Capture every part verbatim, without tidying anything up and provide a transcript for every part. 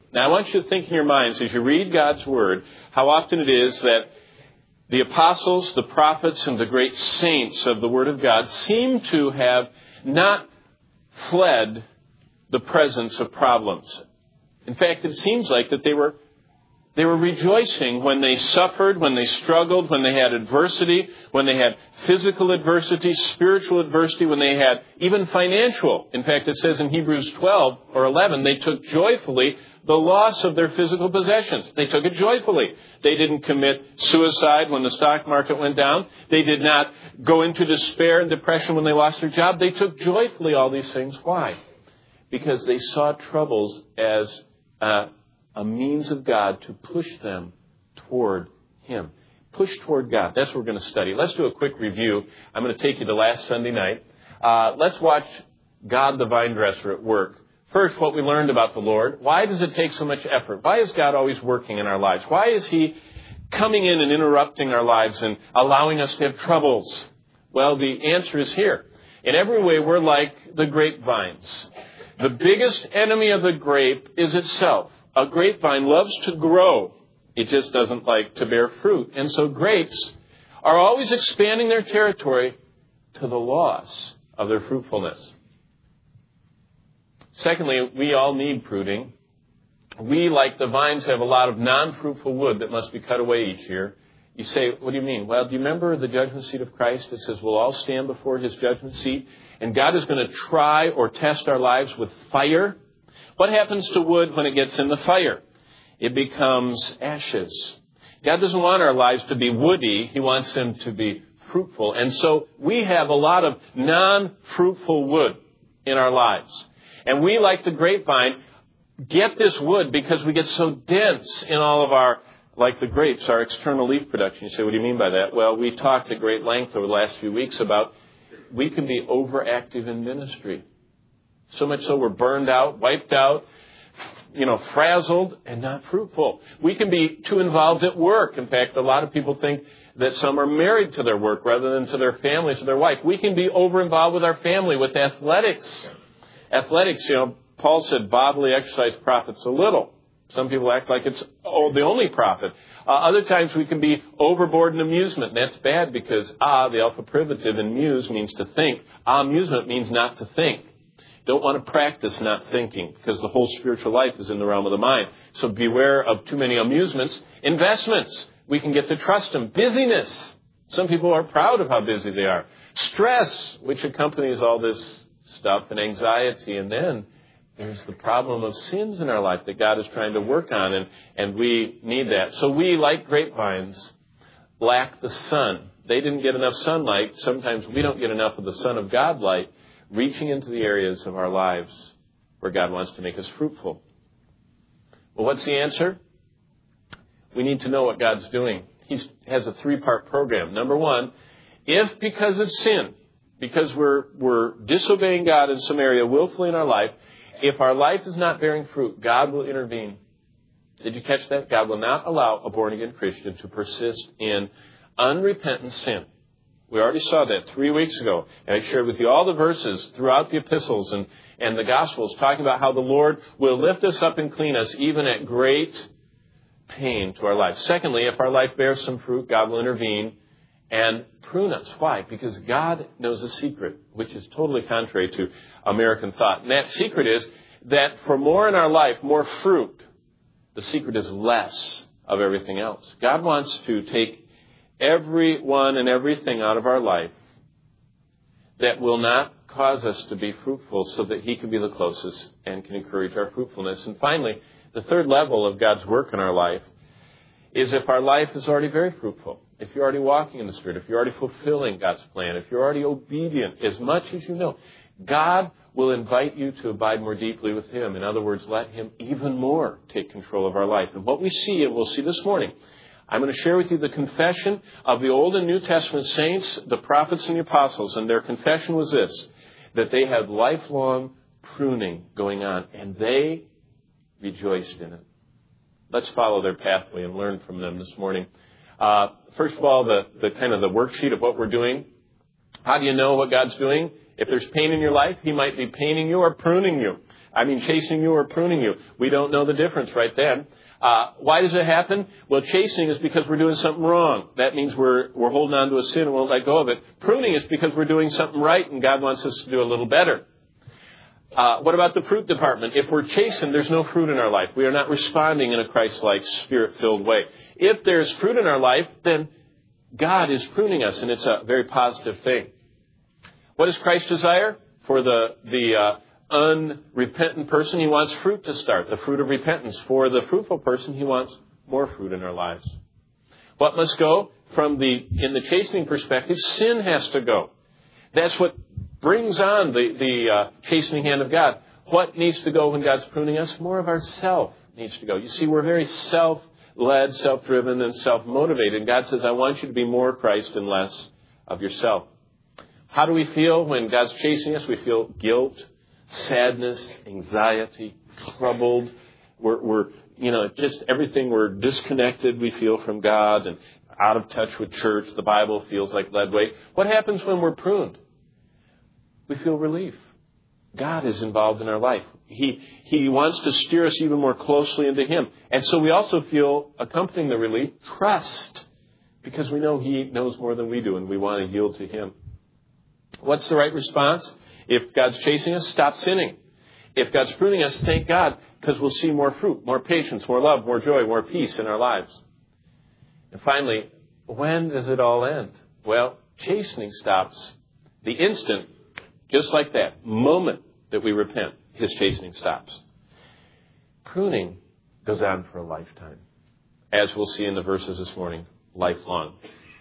Now, I want you to think in your minds, as you read God's Word, how often it is that the apostles, the prophets, and the great saints of the Word of God seem to have not fled the presence of problems. In fact, it seems like that they were They were rejoicing when they suffered, when they struggled, when they had adversity, when they had physical adversity, spiritual adversity, when they had even financial. In fact, it says in Hebrews twelve or eleven, they took joyfully the loss of their physical possessions. They took it joyfully. They didn't commit suicide when the stock market went down. They did not go into despair and depression when they lost their job. They took joyfully all these things. Why? Because they saw troubles as uh, a means of God to push them toward Him. Push toward God. That's what we're going to study. Let's do a quick review. I'm going to take you to last Sunday night. Uh, let's watch God the vine dresser at work. First, what we learned about the Lord. Why does it take so much effort? Why is God always working in our lives? Why is He coming in and interrupting our lives and allowing us to have troubles? Well, the answer is here. In every way, we're like the grapevines. The biggest enemy of the grape is itself. A grapevine loves to grow. It just doesn't like to bear fruit. And so grapes are always expanding their territory to the loss of their fruitfulness. Secondly, we all need pruning. We, like the vines, have a lot of non-fruitful wood that must be cut away each year. You say, what do you mean? Well, do you remember the judgment seat of Christ? It says we'll all stand before His judgment seat, and God is going to try or test our lives with fire. What happens to wood when it gets in the fire? It becomes ashes. God doesn't want our lives to be woody. He wants them to be fruitful. And so we have a lot of non-fruitful wood in our lives. And we, like the grapevine, get this wood because we get so dense in all of our, like the grapes, our external leaf production. You say, what do you mean by that? Well, we talked at great length over the last few weeks about we can be overactive in ministry. So much so we're burned out, wiped out, you know, frazzled, and not fruitful. We can be too involved at work. In fact, a lot of people think that some are married to their work rather than to their families or their wife. We can be over-involved with our family, with athletics. Athletics, you know, Paul said bodily exercise profits a little. Some people act like it's oh, the only profit. Uh, other times we can be overboard in amusement. That's bad because ah, the alpha privative in muse means to think. Amusement means not to think. Don't want to practice not thinking because the whole spiritual life is in the realm of the mind. So beware of too many amusements. Investments. We can get to trust them. Busyness. Some people are proud of how busy they are. Stress, which accompanies all this stuff, and anxiety. And then there's the problem of sins in our life that God is trying to work on, and, and we need that. So we, like grapevines, lack the sun. They didn't get enough sunlight. Sometimes we don't get enough of the Son of God light reaching into the areas of our lives where God wants to make us fruitful. Well, what's the answer? We need to know what God's doing. He has a three-part program. Number one, if because of sin, because we're we're disobeying God in some area willfully in our life, if our life is not bearing fruit, God will intervene. Did you catch that? God will not allow a born-again Christian to persist in unrepentant sin. We already saw that three weeks ago. And I shared with you all the verses throughout the epistles and, and the Gospels talking about how the Lord will lift us up and clean us even at great pain to our life. Secondly, if our life bears some fruit, God will intervene and prune us. Why? Because God knows a secret, which is totally contrary to American thought. And that secret is that for more in our life, more fruit, the secret is less of everything else. God wants to take everyone and everything out of our life that will not cause us to be fruitful so that He can be the closest and can encourage our fruitfulness. And finally, the third level of God's work in our life is if our life is already very fruitful. If you're already walking in the Spirit, if you're already fulfilling God's plan, if you're already obedient as much as you know, God will invite you to abide more deeply with Him. In other words, let Him even more take control of our life. And what we see, and we'll see this morning, I'm going to share with you the confession of the Old and New Testament saints, the prophets and the apostles. And their confession was this, that they had lifelong pruning going on, and they rejoiced in it. Let's follow their pathway and learn from them this morning. Uh, first of all, the, the kind of the worksheet of what we're doing. How do you know what God's doing? If there's pain in your life, He might be paining you or pruning you. I mean, chastening you or pruning you. We don't know the difference right then. Uh, why does it happen? Well, chastening is because we're doing something wrong. That means we're we're holding on to a sin and won't let go of it. Pruning is because we're doing something right and God wants us to do a little better. Uh, what about the fruit department? If we're chastened, there's no fruit in our life. We are not responding in a Christ-like, Spirit-filled way. If there's fruit in our life, then God is pruning us, and it's a very positive thing. What does Christ desire? For the, the uh, unrepentant person, He wants fruit to start, the fruit of repentance. For the fruitful person, He wants more fruit in our lives. What must go? From the, in the chastening perspective, sin has to go. That's what brings on the, the uh, chastening hand of God. What needs to go when God's pruning us? More of our self needs to go. You see, we're very self-led, self-driven, and self-motivated. And God says, I want you to be more Christ and less of yourself. How do we feel when God's chasing us? We feel guilt, sadness, anxiety, troubled. We're, we're, you know, just everything. We're disconnected, we feel, from God and out of touch with church. The Bible feels like lead weight. What happens when we're pruned? We feel relief. God is involved in our life. He, he wants to steer us even more closely into Him. And so we also feel, accompanying the relief, trust. Because we know He knows more than we do and we want to yield to Him. What's the right response? If God's chasing us, stop sinning. If God's pruning us, thank God, because we'll see more fruit, more patience, more love, more joy, more peace in our lives. And finally, when does it all end? Well, chastening stops the instant, just like that, moment that we repent, His chastening stops. Pruning goes on for a lifetime, as we'll see in the verses this morning, lifelong.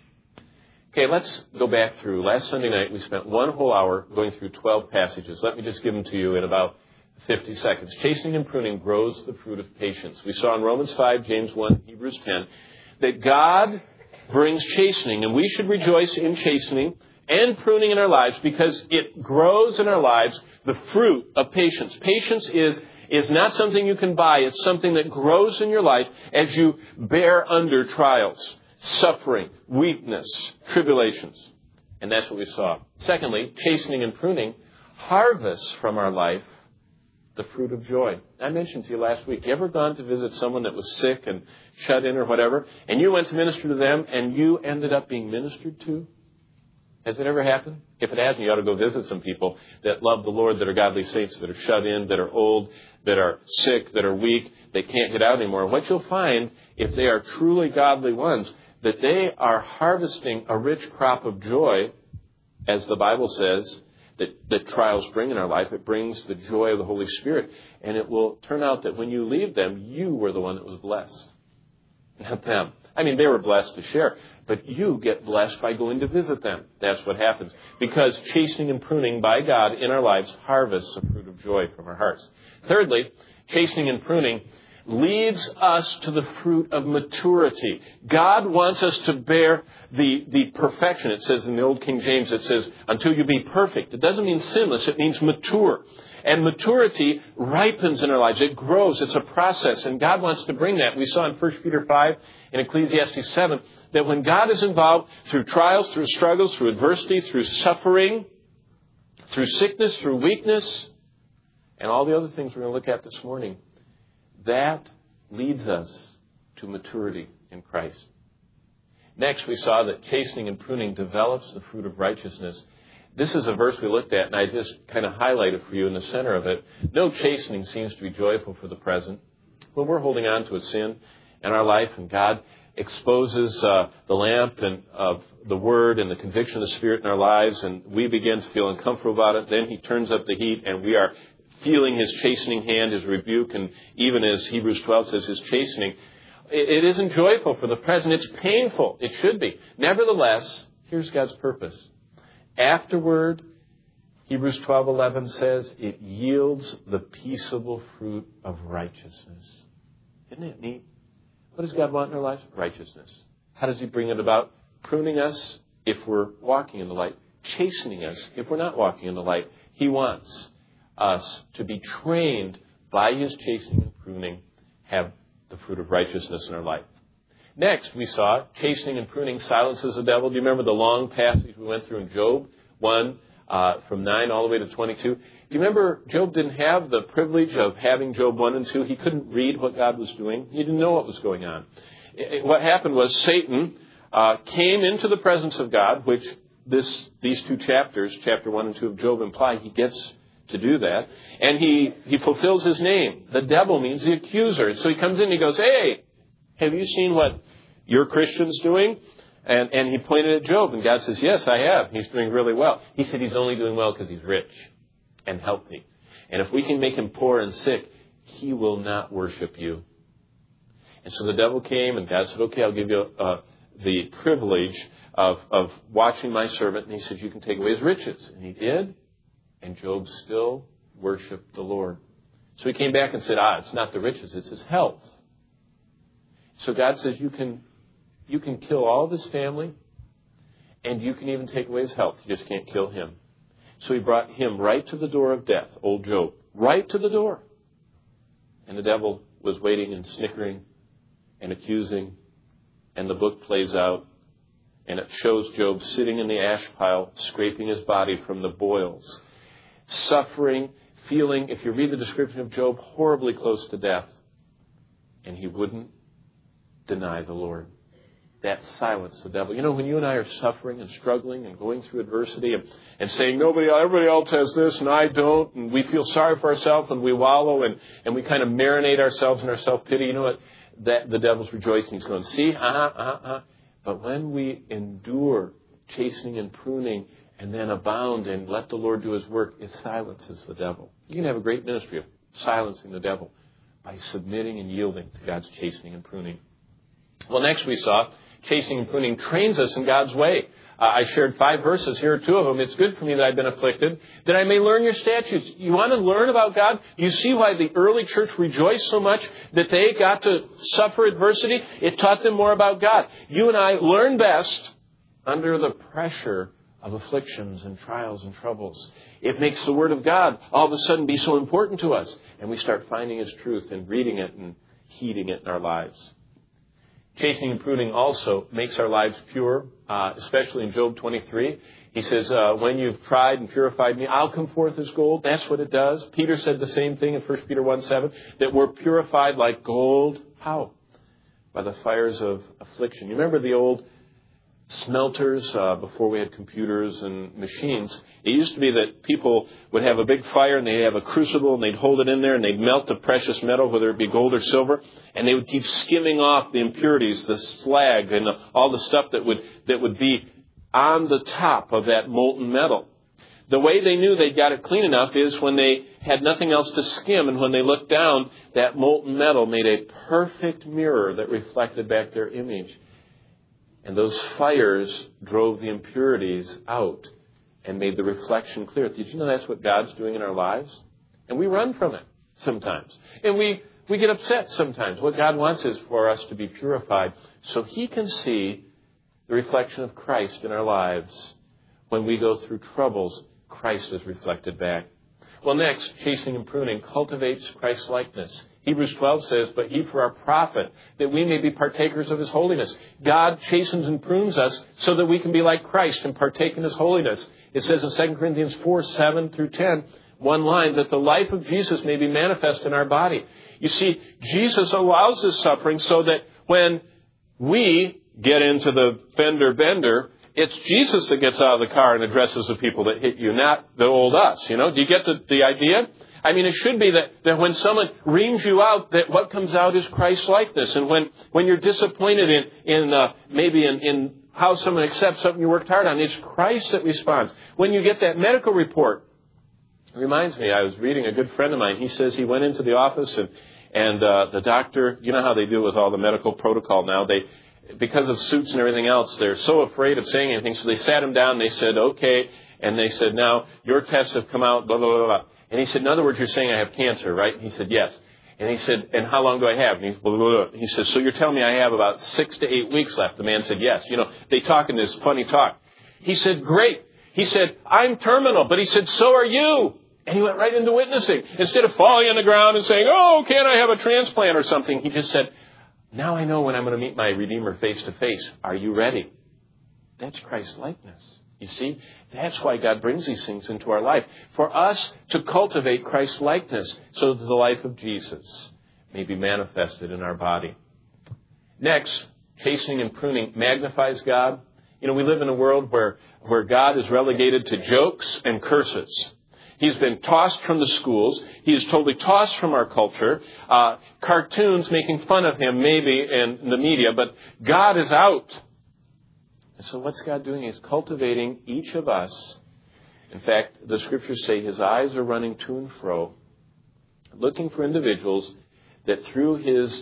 Okay, let's go back through. Last Sunday night, we spent one whole hour going through twelve passages. Let me just give them to you in about fifty seconds. Chastening and pruning grows the fruit of patience. We saw in Romans five, James one, Hebrews ten, that God brings chastening, and we should rejoice in chastening and pruning in our lives because it grows in our lives the fruit of patience. Patience is, is not something you can buy. It's something that grows in your life as you bear under trials, suffering, weakness, tribulations. And that's what we saw. Secondly, chastening and pruning harvests from our life the fruit of joy. I mentioned to you last week, you ever gone to visit someone that was sick and shut in or whatever, and you went to minister to them and you ended up being ministered to? Has it ever happened? If it hasn't, you ought to go visit some people that love the Lord, that are godly saints, that are shut in, that are old, that are sick, that are weak, they can't get out anymore. What you'll find, if they are truly godly ones, that they are harvesting a rich crop of joy, as the Bible says, that, that trials bring in our life. It brings the joy of the Holy Spirit. And it will turn out that when you leave them, you were the one that was blessed. Not them. I mean, they were blessed to share. But you get blessed by going to visit them. That's what happens. Because chastening and pruning by God in our lives harvests a fruit of joy from our hearts. Thirdly, chastening and pruning leads us to the fruit of maturity. God wants us to bear the, the perfection. It says in the Old King James, it says, until you be perfect. It doesn't mean sinless. It means mature. And maturity ripens in our lives. It grows. It's a process. And God wants to bring that. We saw in First Peter five and Ecclesiastes seven that when God is involved through trials, through struggles, through adversity, through suffering, through sickness, through weakness, and all the other things we're going to look at this morning, that leads us to maturity in Christ. Next, we saw that chastening and pruning develops the fruit of righteousness. This is a verse we looked at, and I just kind of highlighted for you in the center of it. No chastening seems to be joyful for the present. When we're holding on to a sin in our life, and God exposes uh, the lamp and of the Word and the conviction of the Spirit in our lives, and we begin to feel uncomfortable about it, then He turns up the heat, and we are feeling His chastening hand, His rebuke, and even as Hebrews twelve says, His chastening. It isn't joyful for the present. It's painful. It should be. Nevertheless, here's God's purpose. Afterward, Hebrews twelve eleven says, it yields the peaceable fruit of righteousness. Isn't it neat? What does God want in our lives? Righteousness. How does He bring it about? Pruning us if we're walking in the light. Chastening us if we're not walking in the light. He wants us to be trained by His chastening and pruning, have the fruit of righteousness in our life. Next, we saw chastening and pruning silences the devil. Do you remember the long passage we went through in Job one, uh, from nine all the way to twenty-two. Do you remember Job didn't have the privilege of having Job one and two? He couldn't read what God was doing. He didn't know what was going on. It, it, what happened was Satan uh, came into the presence of God, which this these two chapters, chapter one and two of Job, imply he gets to do that. And he, he fulfills his name. The devil means the accuser. So he comes in and he goes, hey, have you seen what your Christian's doing? And, and he pointed at Job, and God says, yes, I have. He's doing really well. He said he's only doing well because he's rich and healthy. And if we can make him poor and sick, he will not worship you. And so the devil came, and God said, okay, I'll give you uh, the privilege of, of watching my servant. And he said, you can take away his riches. And he did. And Job still worshiped the Lord. So he came back and said, ah, it's not the riches, it's his health. So God says, you can you can kill all of his family, and you can even take away his health. You just can't kill him. So he brought him right to the door of death, old Job, right to the door. And the devil was waiting and snickering and accusing, and the book plays out, and it shows Job sitting in the ash pile, scraping his body from the boils, suffering, feeling, if you read the description of Job, horribly close to death. And he wouldn't deny the Lord. That silenced the devil. You know, when you and I are suffering and struggling and going through adversity and, and saying, nobody, everybody else has this and I don't, and we feel sorry for ourselves and we wallow and, and we kind of marinate ourselves in our self-pity, you know what? That the devil's rejoicing. He's going, see, uh-huh, uh-huh, uh-huh. But when we endure chastening and pruning and then abound and let the Lord do his work, it silences the devil. You can have a great ministry of silencing the devil by submitting and yielding to God's chastening and pruning. Well, next we saw chastening and pruning trains us in God's way. Uh, I shared five verses. Here are two of them. It's good for me that I've been afflicted, that I may learn your statutes. You want to learn about God? You see why the early church rejoiced so much that they got to suffer adversity? It taught them more about God. You and I learn best under the pressure of afflictions and trials and troubles. It makes the Word of God all of a sudden be so important to us. And we start finding His truth and reading it and heeding it in our lives. Chastening and pruning also makes our lives pure, uh, especially in Job twenty-three. He says, uh, when you've tried and purified me, I'll come forth as gold. That's what it does. Peter said the same thing in First Peter one seven, that we're purified like gold. How? By the fires of affliction. You remember the old smelters uh, before we had computers and machines? It used to be that people would have a big fire and they'd have a crucible and they'd hold it in there and they'd melt the precious metal, whether it be gold or silver, and they would keep skimming off the impurities, the slag and the, all the stuff that would that would be on the top of that molten metal. The way they knew they got it clean enough is when they had nothing else to skim, and when they looked down, that molten metal made a perfect mirror that reflected back their image. And those fires drove the impurities out and made the reflection clear. Did you know that's what God's doing in our lives? And we run from it sometimes. And we, we get upset sometimes. What God wants is for us to be purified so He can see the reflection of Christ in our lives. When we go through troubles, Christ is reflected back. Well, next, chastening and pruning cultivates Christ-likeness. Hebrews twelve says, but He for our profit, that we may be partakers of His holiness. God chastens and prunes us so that we can be like Christ and partake in His holiness. It says in Second Corinthians four, seven through ten, one line, that the life of Jesus may be manifest in our body. You see, Jesus allows this suffering so that when we get into the fender bender, it's Jesus that gets out of the car and addresses the people that hit you, not the old us. You know, do you get the, the idea? I mean, it should be that, that when someone reams you out, that what comes out is Christ-likeness. And when, when you're disappointed in, in uh, maybe in, in how someone accepts something you worked hard on, it's Christ that responds. When you get that medical report, it reminds me, I was reading a good friend of mine. He says he went into the office and, and uh, the doctor, you know how they do with all the medical protocol now, they... because of suits and everything else, they're so afraid of saying anything. So they sat him down and they said, okay. And they said, now, your tests have come out, blah, blah, blah, blah. And he said, in other words, you're saying I have cancer, right? And he said, yes. And he said, and how long do I have? And he, blah, blah, blah. He says, so you're telling me I have about six to eight weeks left? The man said, yes. You know, they talk in this funny talk. He said, great. He said, I'm terminal. But he said, so are you. And he went right into witnessing. Instead of falling on the ground and saying, oh, can't I have a transplant or something? He just said, now I know when I'm going to meet my Redeemer face to face. Are you ready? That's Christ-likeness. You see, that's why God brings these things into our life. For us to cultivate Christ's likeness so that the life of Jesus may be manifested in our body. Next, chastening and pruning magnifies God. You know, we live in a world where, where God is relegated to jokes and curses. He's been tossed from the schools. He's totally tossed from our culture. Uh, cartoons making fun of him maybe in the media, but God is out. And so what's God doing? He's cultivating each of us. In fact, the scriptures say his eyes are running to and fro, looking for individuals that through his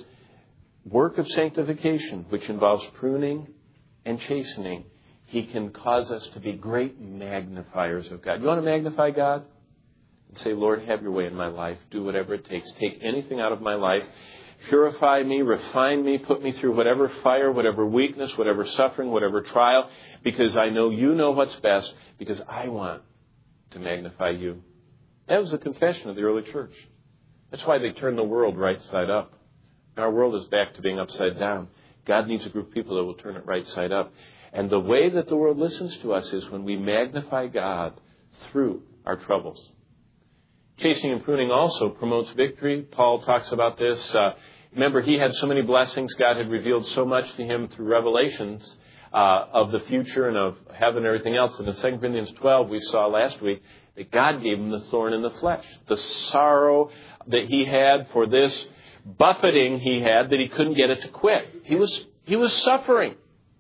work of sanctification, which involves pruning and chastening, he can cause us to be great magnifiers of God. You want to magnify God? And say, Lord, have your way in my life. Do whatever it takes. Take anything out of my life. Purify me, refine me, put me through whatever fire, whatever weakness, whatever suffering, whatever trial, because I know you know what's best, because I want to magnify you. That was the confession of the early church. That's why they turned the world right side up. Our world is back to being upside down. God needs a group of people that will turn it right side up. And the way that the world listens to us is when we magnify God through our troubles. Chastening and pruning also promotes victory. Paul talks about this. Uh, remember, he had so many blessings. God had revealed so much to him through revelations uh, of the future and of heaven and everything else. And in Second Corinthians twelve, we saw last week that God gave him the thorn in the flesh. The sorrow that he had for this buffeting he had that he couldn't get it to quit. He was, he was suffering.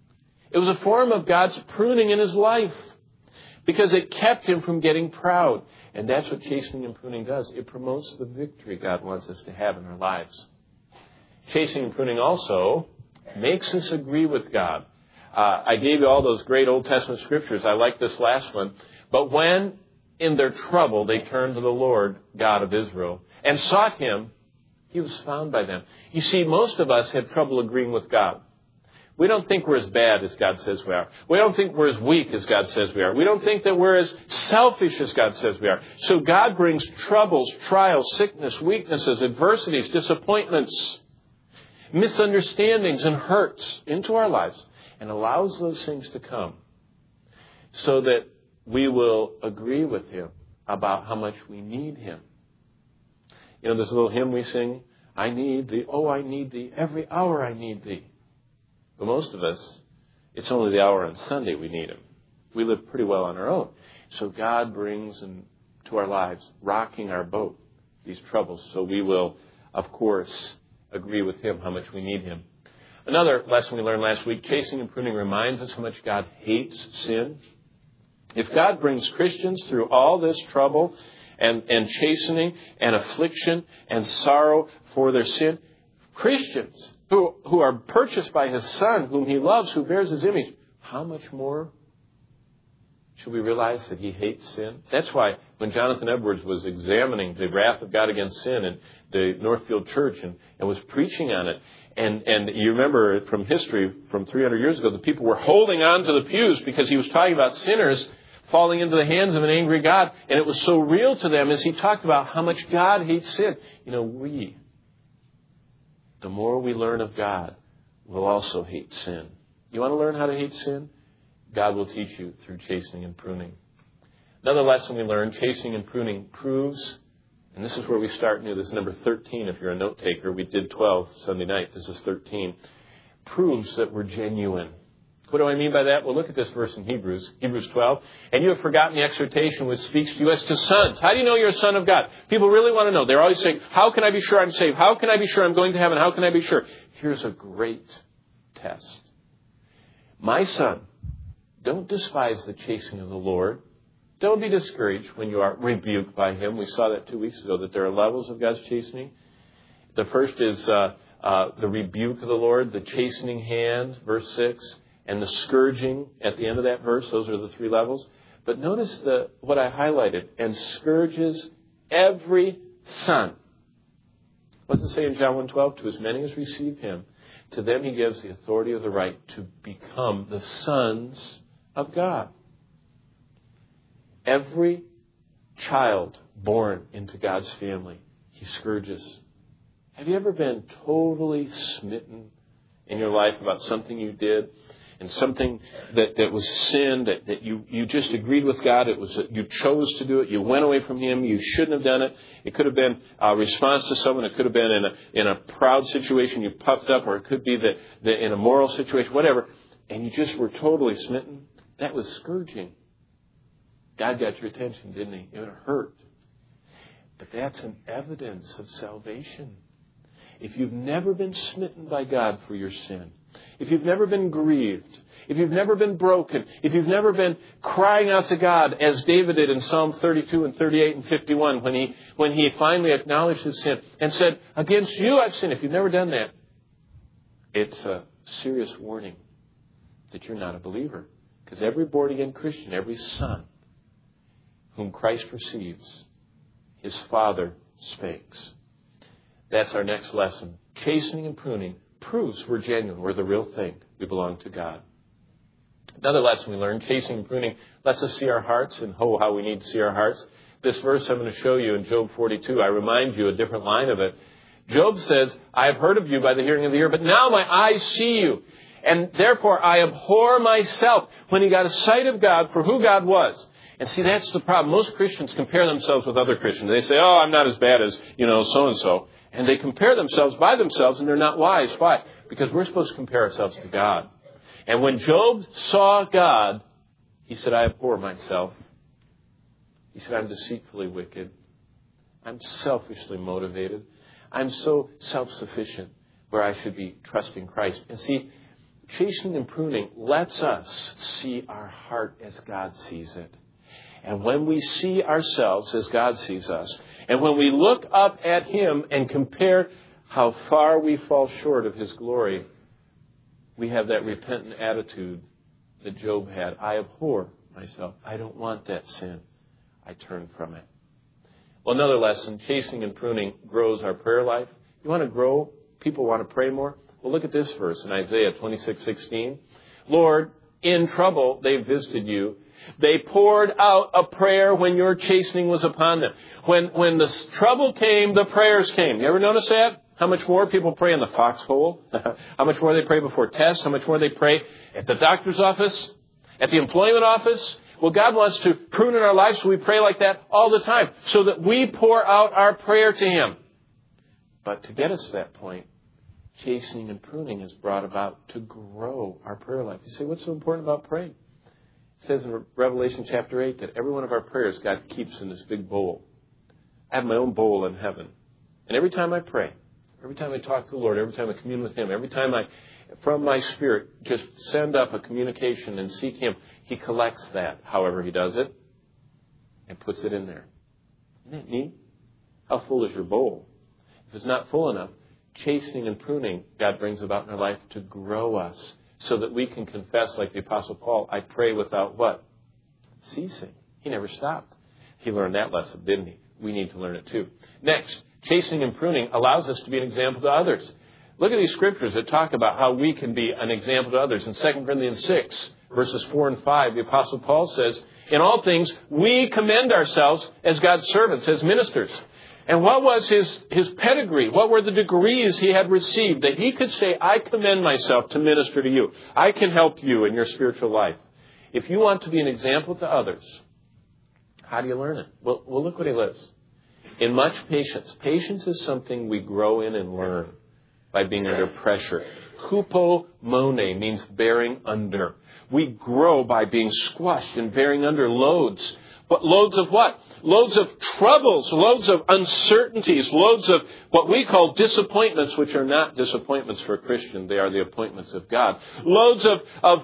It was a form of God's pruning in his life because it kept him from getting proud. And that's what chastening and pruning does. It promotes the victory God wants us to have in our lives. Chastening and pruning also makes us agree with God. Uh, I gave you all those great Old Testament scriptures. I like this last one. But when in their trouble they turned to the Lord God of Israel and sought him, he was found by them. You see, most of us have trouble agreeing with God. We don't think we're as bad as God says we are. We don't think we're as weak as God says we are. We don't think that we're as selfish as God says we are. So God brings troubles, trials, sickness, weaknesses, adversities, disappointments, misunderstandings, and hurts into our lives and allows those things to come so that we will agree with him about how much we need him. You know, there's a little hymn we sing, I need thee, oh, I need thee, every hour I need thee. But most of us, it's only the hour on Sunday we need him. We live pretty well on our own. So God brings into our lives, rocking our boat, these troubles. So we will, of course, agree with him how much we need him. Another lesson we learned last week, chastening and pruning reminds us how much God hates sin. If God brings Christians through all this trouble and, and chastening and affliction and sorrow for their sin, Christians who, who are purchased by his Son, whom he loves, who bears his image, how much more should we realize that he hates sin? That's why when Jonathan Edwards was examining the wrath of God against sin in the Northfield Church and, and was preaching on it, and, and you remember from history from three hundred years ago, the people were holding on to the pews because he was talking about sinners falling into the hands of an angry God. And it was so real to them as he talked about how much God hates sin. You know, we, the more we learn of God, will also hate sin. You want to learn how to hate sin? God will teach you through chastening and pruning. Another lesson we learned, chastening and pruning proves, and this is where we start new. This is number thirteen if you're a note taker. We did twelve Sunday night. This is thirteen. Proves that we're genuine. What do I mean by that? Well, look at this verse in Hebrews, Hebrews twelve. And you have forgotten the exhortation which speaks to you as to sons. How do you know you're a son of God? People really want to know. They're always saying, how can I be sure I'm saved? How can I be sure I'm going to heaven? How can I be sure? Here's a great test. My son, don't despise the chastening of the Lord. Don't be discouraged when you are rebuked by him. We saw that two weeks ago, that there are levels of God's chastening. The first is uh, uh, the rebuke of the Lord, the chastening hand, verse six. And the scourging at the end of that verse, those are the three levels. But notice the what I highlighted, and scourges every son. What does it say in John one twelve? To as many as receive him, to them he gives the authority of the right to become the sons of God. Every child born into God's family, he scourges. Have you ever been totally smitten in your life about something you did? and something that, that was sin, that, that you, you just agreed with God. It was you chose to do it. You went away from Him. You shouldn't have done it. It could have been a response to someone. It could have been in a, in a proud situation. You puffed up, or it could be that, that in a moral situation, whatever. And you just were totally smitten. That was scourging. God got your attention, didn't He? It hurt. But that's an evidence of salvation. If you've never been smitten by God for your sin, if you've never been grieved, if you've never been broken, if you've never been crying out to God as David did in Psalm thirty-two and thirty-eight and fifty-one when he, when he finally acknowledged his sin and said, against you I've sinned. If you've never done that, it's a serious warning that you're not a believer. Because every born-again Christian, every son whom Christ receives, His Father speaks. That's our next lesson. Chastening and pruning proves we're genuine. We're the real thing. We belong to God. Another lesson we learned, chastening and pruning lets us see our hearts, and oh, how we need to see our hearts. This verse I'm going to show you in Job forty-two, I remind you a different line of it. Job says, I have heard of you by the hearing of the ear, but now my eyes see you. And therefore I abhor myself. When he got a sight of God for who God was. And see, that's the problem. Most Christians compare themselves with other Christians. They say, oh, I'm not as bad as, you know, so-and-so. And they compare themselves by themselves, and they're not wise. Why? Because we're supposed to compare ourselves to God. And when Job saw God, he said, I abhor myself. He said, I'm deceitfully wicked. I'm selfishly motivated. I'm so self-sufficient where I should be trusting Christ. And see, chastening and pruning lets us see our heart as God sees it. And when we see ourselves as God sees us, and when we look up at Him and compare how far we fall short of His glory, we have that repentant attitude that Job had. I abhor myself. I don't want that sin. I turn from it. Well, another lesson, chastening and pruning grows our prayer life. You want to grow? People want to pray more? Well, look at this verse in Isaiah twenty-six sixteen. Lord, in trouble they visited you. They poured out a prayer when your chastening was upon them. When, when the trouble came, the prayers came. You ever notice that? How much more people pray in the foxhole? How much more they pray before tests? How much more they pray at the doctor's office? At the employment office? Well, God wants to prune in our lives, so we pray like that all the time, so that we pour out our prayer to Him. But to get us to that point, chastening and pruning is brought about to grow our prayer life. You say, what's so important about praying? It says in Revelation chapter eight that every one of our prayers God keeps in this big bowl. I have my own bowl in heaven. And every time I pray, every time I talk to the Lord, every time I commune with Him, every time I, from my spirit, just send up a communication and seek Him, He collects that, however He does it, and puts it in there. Isn't that neat? How full is your bowl? If it's not full enough, chastening and pruning God brings about in our life to grow us so that we can confess like the Apostle Paul, I pray without what? Ceasing. He never stopped. He learned that lesson, didn't he? We need to learn it too. Next, chastening and pruning allows us to be an example to others. Look at these scriptures that talk about how we can be an example to others. In Second Corinthians six, verses four and five, the Apostle Paul says, in all things, we commend ourselves as God's servants, as ministers. And what was his, his pedigree? What were the degrees he had received that he could say, I commend myself to minister to you. I can help you in your spiritual life. If you want to be an example to others, how do you learn it? Well, well look what he lists. In much patience. Patience is something we grow in and learn by being under pressure. Hupomone means bearing under. We grow by being squashed and bearing under loads. But loads of what? Loads of troubles, loads of uncertainties, loads of what we call disappointments, which are not disappointments for a Christian. They are the appointments of God. Loads of, of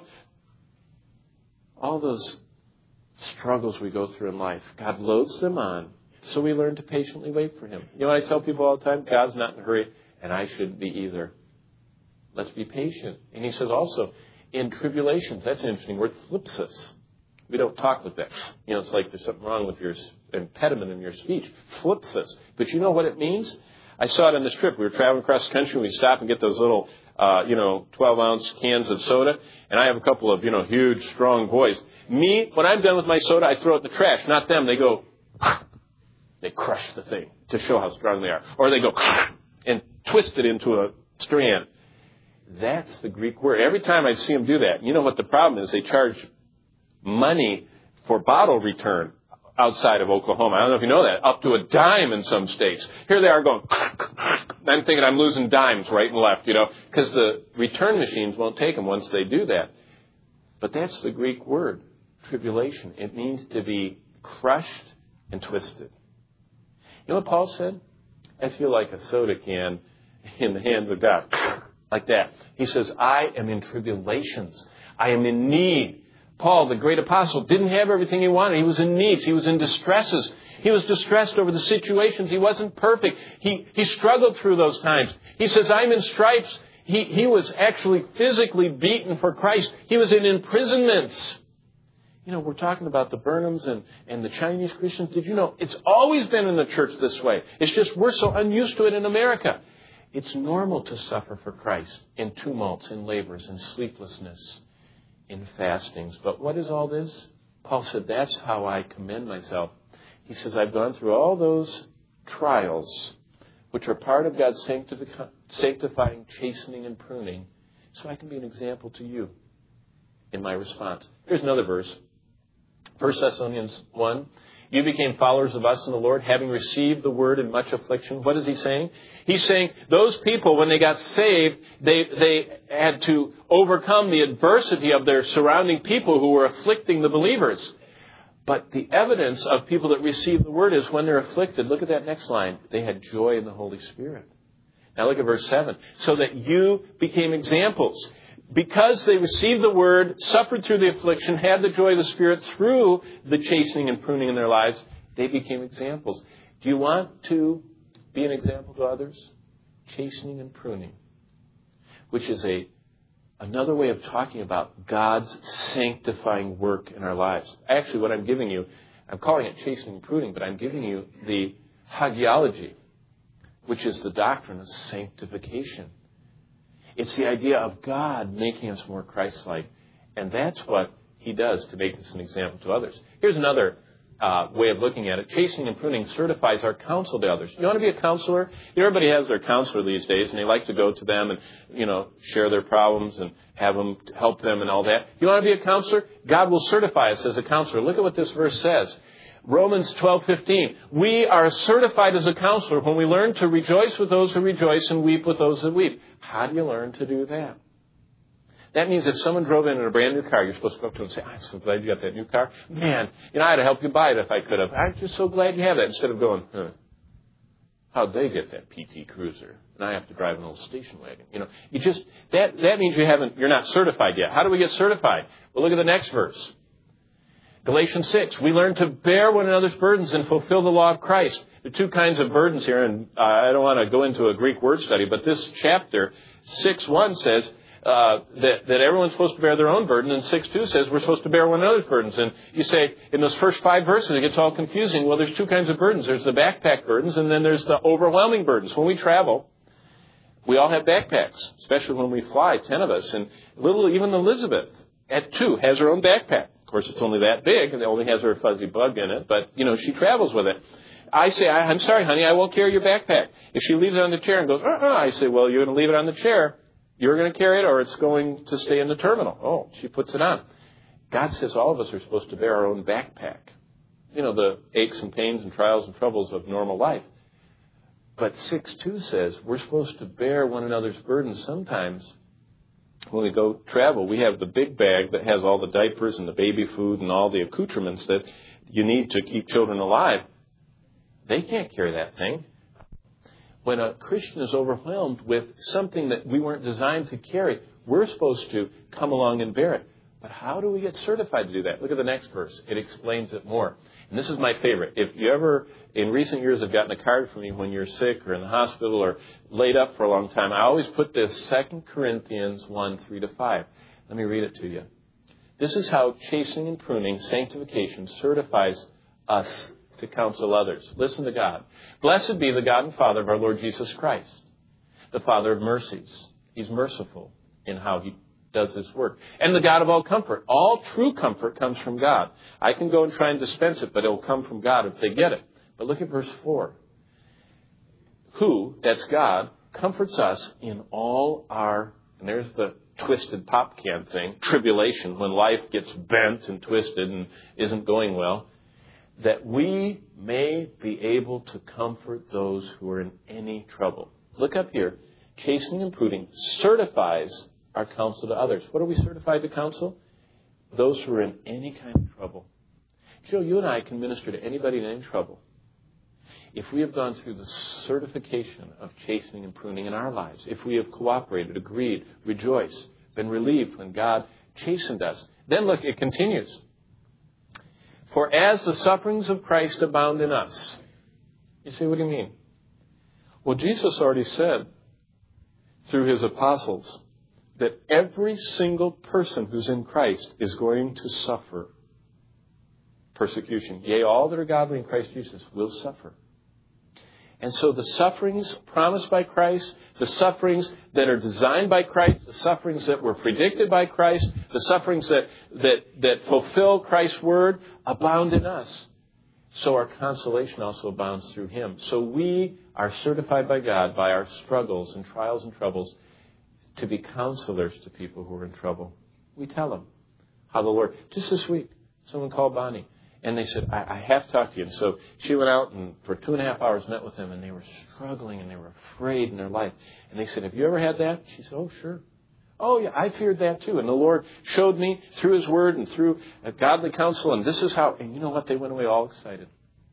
all those struggles we go through in life. God loads them on, so we learn to patiently wait for Him. You know what I tell people all the time? God's not in a hurry, and I shouldn't be either. Let's be patient. And He says also, in tribulations, that's an interesting word, thlipsis. We don't talk with that. You know, it's like there's something wrong with your impediment in your speech. Thlipsis. But you know what it means? I saw it on this trip. We were traveling across the country, and we stop and get those little, uh, you know, twelve-ounce cans of soda. And I have a couple of, you know, huge, strong boys. Me, when I'm done with my soda, I throw it in the trash. Not them. They go, they crush the thing to show how strong they are. Or they go and twist it into a strand. That's the Greek word. Every time I see them do that, you know what the problem is? They charge money for bottle return outside of Oklahoma. I don't know if you know that. Up to a dime in some states. Here they are going, I'm thinking I'm losing dimes right and left, you know, because the return machines won't take them once they do that. But that's the Greek word, tribulation. It means to be crushed and twisted. You know what Paul said? I feel like a soda can in the hands of God. Like that. He says, I am in tribulations. I am in need. Paul, the great apostle, didn't have everything he wanted. He was in needs. He was in distresses. He was distressed over the situations. He wasn't perfect. He, he struggled through those times. He says, I'm in stripes. He, he was actually physically beaten for Christ. He was in imprisonments. You know, we're talking about the Burnhams and, and the Chinese Christians. Did you know it's always been in the church this way? It's just we're so unused to it in America. It's normal to suffer for Christ in tumults, in labors, in sleeplessness, in fastings. But what is all this? Paul said, that's how I commend myself. He says, I've gone through all those trials, which are part of God's sanctifi- sanctifying, chastening, and pruning, so I can be an example to you in my response. Here's another verse. First Thessalonians one. You became followers of us in the Lord, having received the word in much affliction. What is he saying? He's saying those people, when they got saved, they, they had to overcome the adversity of their surrounding people who were afflicting the believers. But the evidence of people that receive the word is when they're afflicted. Look at that next line. They had joy in the Holy Spirit. Now look at verse seven. So that you became examples. Because they received the word, suffered through the affliction, had the joy of the Spirit through the chastening and pruning in their lives, they became examples. Do you want to be an example to others? Chastening and pruning, which is a another way of talking about God's sanctifying work in our lives. Actually, what I'm giving you, I'm calling it chastening and pruning, but I'm giving you the hagiology, which is the doctrine of sanctification. It's the idea of God making us more Christ-like. And that's what he does to make us an example to others. Here's another uh, way of looking at it. Chastening and pruning certifies our counsel to others. You want to be a counselor? Everybody has their counselor these days, and they like to go to them and, you know, share their problems and have them help them and all that. You want to be a counselor? God will certify us as a counselor. Look at what this verse says. Romans twelve fifteen. We are certified as a counselor when we learn to rejoice with those who rejoice and weep with those that weep. How do you learn to do that? That means if someone drove in in a brand new car, you're supposed to go up to them and say, I'm so glad you got that new car. Man, you know, I'd have helped you buy it if I could have. I'm just so glad you have that. Instead of going, huh, how'd they get that P T Cruiser? And I have to drive an old station wagon. You know, you just, that, that means you haven't, you're not certified yet. How do we get certified? Well, look at the next verse. Galatians six, we learn to bear one another's burdens and fulfill the law of Christ. There are two kinds of burdens here, and uh, I don't want to go into a Greek word study, but this chapter, six one says uh, that, that everyone's supposed to bear their own burden, and six two says we're supposed to bear one another's burdens. And you say, in those first five verses, it gets all confusing. Well, there's two kinds of burdens. There's the backpack burdens, and then there's the overwhelming burdens. When we travel, we all have backpacks, especially when we fly, ten of us. And little, even Elizabeth, at two, has her own backpack. Of course, it's only that big, and it only has her fuzzy bug in it, but, you know, she travels with it. I say, I'm sorry, honey, I won't carry your backpack. If she leaves it on the chair and goes, uh-uh, I say, well, you're going to leave it on the chair. You're going to carry it, or it's going to stay in the terminal. Oh, she puts it on. God says all of us are supposed to bear our own backpack. You know, the aches and pains and trials and troubles of normal life. But six two says we're supposed to bear one another's burdens sometimes. When we go travel, we have the big bag that has all the diapers and the baby food and all the accoutrements that you need to keep children alive. They can't carry that thing. When a Christian is overwhelmed with something that we weren't designed to carry, we're supposed to come along and bear it. But how do we get certified to do that? Look at the next verse. It explains it more. And this is my favorite. If you ever, in recent years, have gotten a card from me when you're sick or in the hospital or laid up for a long time, I always put this Second Corinthians one, three to five. Let me read it to you. This is how chastening and pruning, sanctification, certifies us to counsel others. Listen to God. Blessed be the God and Father of our Lord Jesus Christ, the Father of mercies. He's merciful in how he does this work. And the God of all comfort. All true comfort comes from God. I can go and try and dispense it, but it will come from God if they get it. But look at verse four. Who, that's God, comforts us in all our And there's the twisted pop can thing, tribulation, when life gets bent and twisted and isn't going well, that we may be able to comfort those who are in any trouble. Look up here. Chastening and pruning certifies our counsel to others. What are we certified to counsel? Those who are in any kind of trouble. Joe, you and I can minister to anybody in any trouble if we have gone through the certification of chastening and pruning in our lives, if we have cooperated, agreed, rejoiced, been relieved when God chastened us. Then look, it continues. For as the sufferings of Christ abound in us. You say, what do you mean? Well, Jesus already said through his apostles that every single person who's in Christ is going to suffer persecution. Yea, all that are godly in Christ Jesus will suffer. And so the sufferings promised by Christ, the sufferings that are designed by Christ, the sufferings that were predicted by Christ, the sufferings that, that, that fulfill Christ's word abound in us. So our consolation also abounds through him. So we are certified by God by our struggles and trials and troubles to be counselors to people who are in trouble. We tell them how the Lord, just this week, someone called Bonnie. And they said, I, I have to talk to you. And so she went out and for two and a half hours met with them. And they were struggling and they were afraid in their life. And they said, have you ever had that? She said, oh, sure. Oh, yeah, I feared that too. And the Lord showed me through his word and through a godly counsel. And this is how, and you know what? They went away all excited.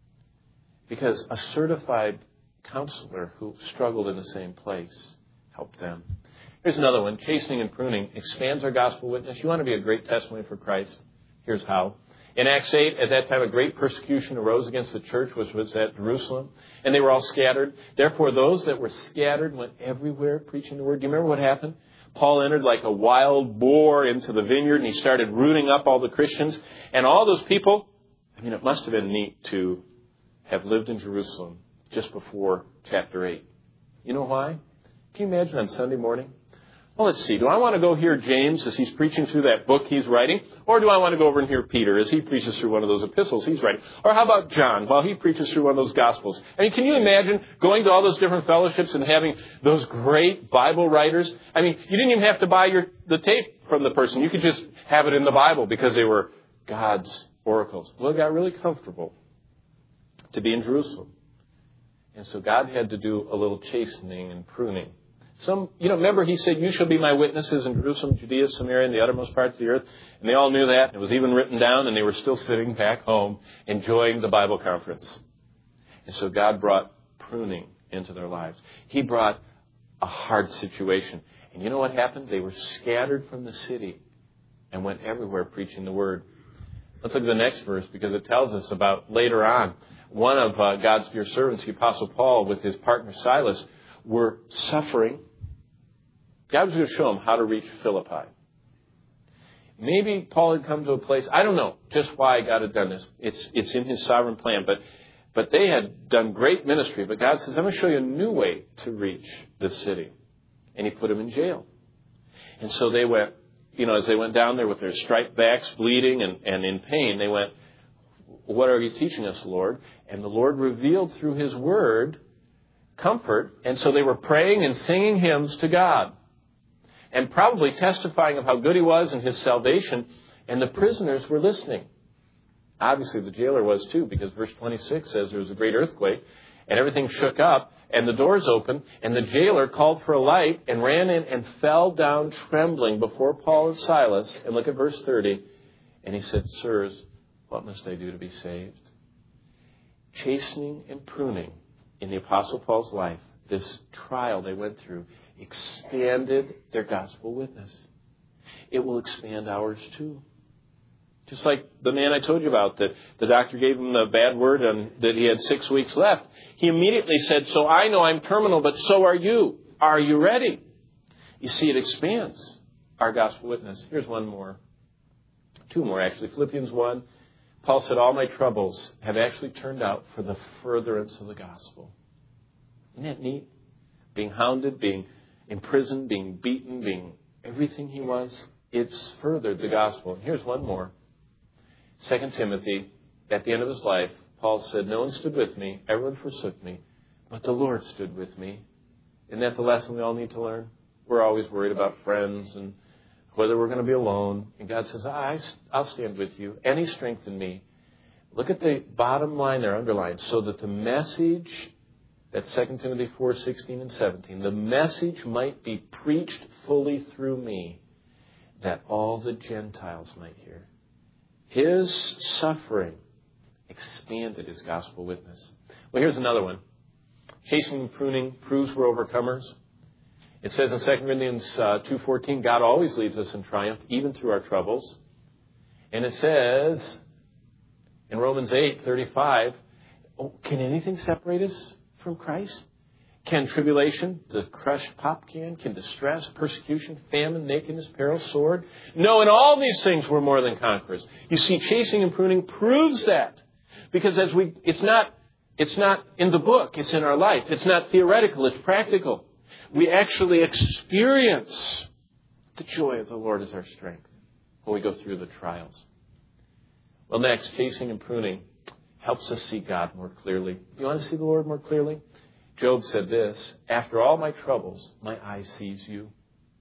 Because a certified counselor who struggled in the same place helped them. Here's another one. Chastening and pruning expands our gospel witness. You want to be a great testimony for Christ? Here's how. In Acts eight, at that time, a great persecution arose against the church, which was at Jerusalem, and they were all scattered. Therefore, those that were scattered went everywhere preaching the word. Do you remember what happened? Paul entered like a wild boar into the vineyard, and he started rooting up all the Christians. And all those people, I mean, it must have been neat to have lived in Jerusalem just before chapter eight. You know why? Can you imagine on Sunday morning? Well, let's see. Do I want to go hear James as he's preaching through that book he's writing? Or do I want to go over and hear Peter as he preaches through one of those epistles he's writing? Or how about John while he preaches through one of those Gospels? I mean, can you imagine going to all those different fellowships and having those great Bible writers? I mean, you didn't even have to buy your the tape from the person. You could just have it in the Bible because they were God's oracles. Well, it got really comfortable to be in Jerusalem. And so God had to do a little chastening and pruning. Some, you know, remember he said, you shall be my witnesses in Jerusalem, Judea, Samaria, and the uttermost parts of the earth. And they all knew that. It was even written down, and they were still sitting back home enjoying the Bible conference. And so God brought pruning into their lives. He brought a hard situation. And you know what happened? They were scattered from the city and went everywhere preaching the word. Let's look at the next verse because it tells us about later on. One of uh, God's dear servants, the Apostle Paul, with his partner Silas, were suffering. God was going to show them how to reach Philippi. Maybe Paul had come to a place, I don't know just why God had done this. It's it's in his sovereign plan. But but they had done great ministry. But God says, I'm going to show you a new way to reach this city. And he put them in jail. And so they went, you know, as they went down there with their striped backs, bleeding and, and in pain, they went, what are you teaching us, Lord? And the Lord revealed through his word comfort. And so they were praying and singing hymns to God. And probably testifying of how good he was and his salvation. And the prisoners were listening. Obviously, the jailer was too, because verse twenty-six says there was a great earthquake, and everything shook up, and the doors opened, and the jailer called for a light, and ran in and fell down trembling before Paul and Silas. And look at verse thirty. And he said, sirs, what must I do to be saved? Chastening and pruning in the Apostle Paul's life, this trial they went through, expanded their gospel witness. It will expand ours too. Just like the man I told you about, that the doctor gave him the bad word and that he had six weeks left. He immediately said, so I know I'm terminal, but so are you. Are you ready? You see, it expands our gospel witness. Here's one more. Two more, actually. Philippians one. Paul said, all my troubles have actually turned out for the furtherance of the gospel. Isn't that neat? Being hounded, being imprisoned, being beaten, being everything he was, it's furthered the gospel. And here's one more. Second Timothy, at the end of his life, Paul said, no one stood with me, everyone forsook me, but the Lord stood with me. Isn't that the lesson we all need to learn? we're always worried about friends and whether we're going to be alone. And God says, I, I'll stand with you. Any strength in me. Look at the bottom line there underlined. So that the message, that's Second Timothy four, sixteen and seventeen, the message might be preached fully through me, that all the Gentiles might hear. His suffering expanded his gospel witness. Well, here's another one. Chastening and pruning proves we're overcomers. It says in Second Corinthians uh, two fourteen, God always leads us in triumph, even through our troubles. And it says in Romans eight thirty-five, oh, can anything separate us from Christ? Can tribulation, the crushed pop can, can distress, persecution, famine, nakedness, peril, sword? No, in all these things we're more than conquerors. You see, chastening and pruning proves that. Because as we, it's not, it's not in the book, it's in our life. It's not theoretical, it's practical. We actually experience the joy of the Lord as our strength when we go through the trials. Well, next, chastening and pruning helps us see God more clearly. You want to see the Lord more clearly? Job said this, after all my troubles, my eye sees you.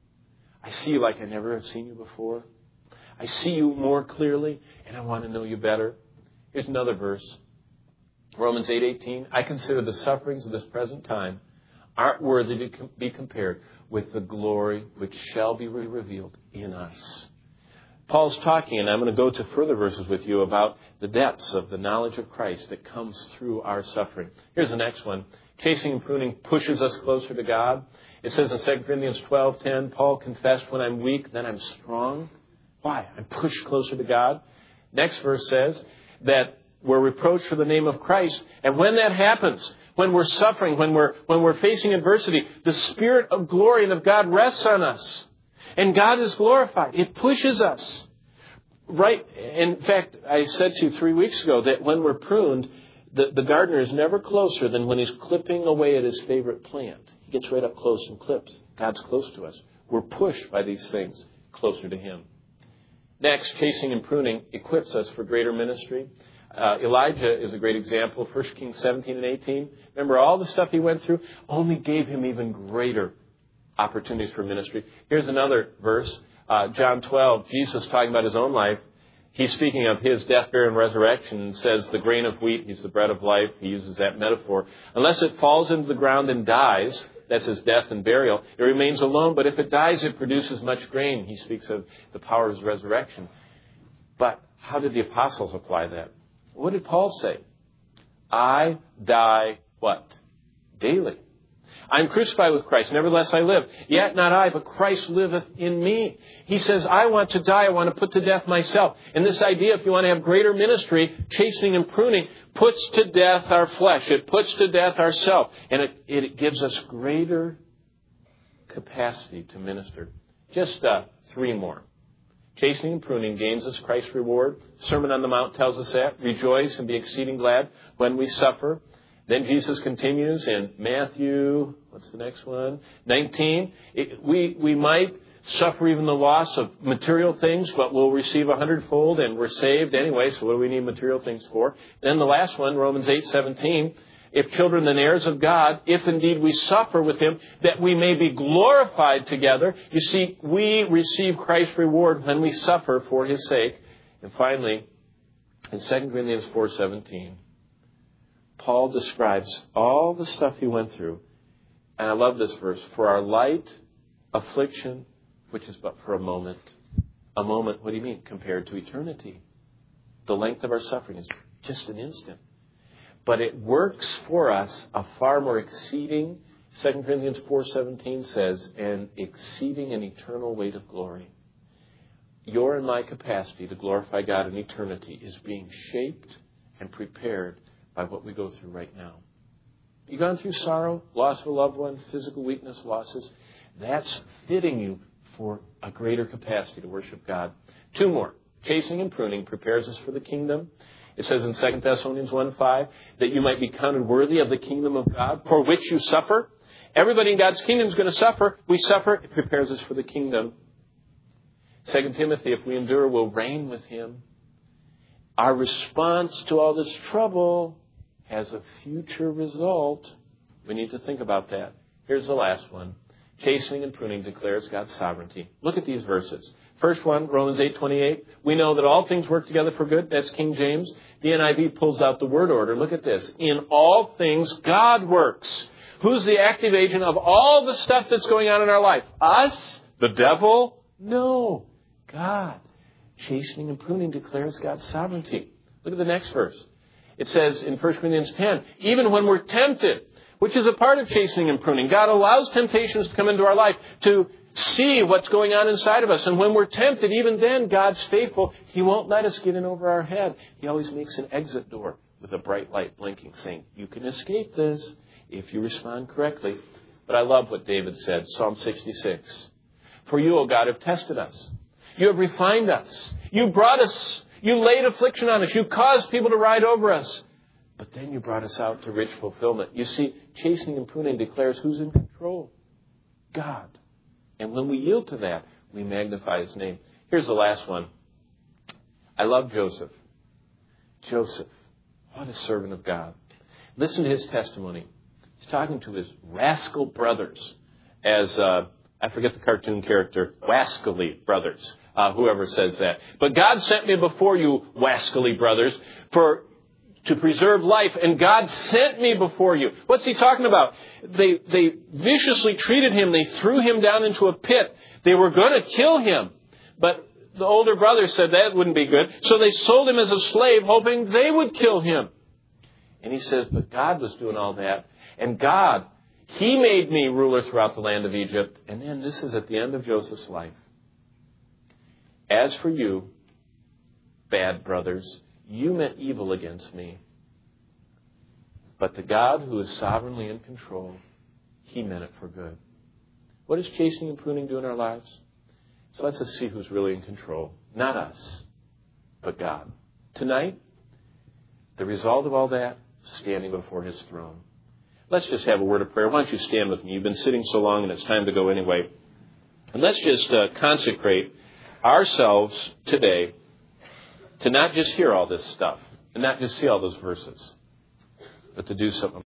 I see you like I never have seen you before. I see you more clearly, and I want to know you better. Here's another verse. Romans eight eighteen, I consider the sufferings of this present time aren't worthy to be compared with the glory which shall be revealed in us. Paul's talking, and I'm going to go to further verses with you about the depths of the knowledge of Christ that comes through our suffering. Here's the next one. Chastening and pruning pushes us closer to God. It says in Second Corinthians twelve ten, Paul confessed, when I'm weak, then I'm strong. Why? I'm pushed closer to God. Next verse says that we're reproached for the name of Christ. And when that happens, when we're suffering, when we're, when we're facing adversity, the Spirit of glory and of God rests on us. And God is glorified. It pushes us. Right. In fact, I said to you three weeks ago that when we're pruned, the, the gardener is never closer than when he's clipping away at his favorite plant. He gets right up close and clips. God's close to us. We're pushed by these things closer to Him. Next, chastening and pruning equips us for greater ministry. Uh, Elijah is a great example. First Kings seventeen and eighteen. Remember, all the stuff he went through only gave him even greater opportunities for ministry. Here's another verse. Uh, John twelve, Jesus talking about His own life. He's speaking of His death, burial, and resurrection, and says the grain of wheat, He's the bread of life. He uses that metaphor. Unless it falls into the ground and dies, that's His death and burial, it remains alone. But if it dies, it produces much grain. He speaks of the power of His resurrection. But how did the apostles apply that? What did Paul say? I die what? Daily. I'm crucified with Christ. Nevertheless I live. Yet not I, but Christ liveth in me. He says, I want to die. I want to put to death myself. And this idea, if you want to have greater ministry, chastening and pruning, puts to death our flesh. It puts to death ourself. And it, it gives us greater capacity to minister. Just uh, three more. Chastening and pruning gains us Christ's reward. Sermon on the Mount tells us that. Rejoice and be exceeding glad when we suffer. Then Jesus continues in Matthew, what's the next one? nineteen. It, we, we might suffer even the loss of material things, but we'll receive a hundredfold and we're saved anyway, so what do we need material things for? Then the last one, Romans eight seventeen. If children, then heirs of God, if indeed we suffer with Him, that we may be glorified together. You see, we receive Christ's reward when we suffer for His sake. And finally, in Second Corinthians four seventeen, Paul describes all the stuff he went through. And I love this verse. For our light affliction, which is but for a moment. A moment, what do you mean? Compared to eternity. The length of our suffering is just an instant. But it works for us a far more exceeding, Second Corinthians four seventeen says, an exceeding and eternal weight of glory. Your and my capacity to glorify God in eternity is being shaped and prepared by what we go through right now. You've gone through sorrow, loss of a loved one, physical weakness, losses. That's fitting you for a greater capacity to worship God. Two more. Chastening and pruning prepares us for the kingdom. It says in Second Thessalonians one five that you might be counted worthy of the kingdom of God for which you suffer. Everybody in God's kingdom is going to suffer. We suffer. It prepares us for the kingdom. Second Timothy, if we endure, we'll reign with Him. Our response to all this trouble has a future result. We need to think about that. Here's the last one. Chastening and pruning declares God's sovereignty. Look at these verses. First one, Romans eight twenty-eight. We know that all things work together for good. That's King James. The N I V pulls out the word order. Look at this. In all things, God works. Who's the active agent of all the stuff that's going on in our life? Us? The devil? No. God. Chastening and pruning declares God's sovereignty. Look at the next verse. It says in First Corinthians ten, even when we're tempted, which is a part of chastening and pruning, God allows temptations to come into our life to see what's going on inside of us. And when we're tempted, even then, God's faithful. He won't let us get in over our head. He always makes an exit door with a bright light blinking, saying, you can escape this if you respond correctly. But I love what David said, Psalm sixty-six. For you, O God, have tested us. You have refined us. You brought us, you laid affliction on us. You caused people to ride over us. But then you brought us out to rich fulfillment. You see, chastening and pruning declares who's in control. God. And when we yield to that, we magnify His name. Here's the last one. I love Joseph. Joseph. What a servant of God. Listen to his testimony. He's talking to his rascal brothers as, uh, I forget the cartoon character, Wascally brothers, uh, whoever says that. But God sent me before you, Wascally brothers, for to preserve life, and God sent me before you. What's he talking about? They, they viciously treated him. They threw him down into a pit. They were going to kill him. But the older brothers said that wouldn't be good. So they sold him as a slave, hoping they would kill him. And he says, but God was doing all that. And God, He made me ruler throughout the land of Egypt. And then this is at the end of Joseph's life. As for you, bad brothers, you meant evil against me. But the God who is sovereignly in control, He meant it for good. What does chastening and pruning do in our lives? So let's just see who's really in control. Not us, but God. Tonight, the result of all that, standing before His throne. Let's just have a word of prayer. Why don't you stand with me? You've been sitting so long and it's time to go anyway. And let's just uh, consecrate ourselves today to not just hear all this stuff and not just see all those verses, but to do something.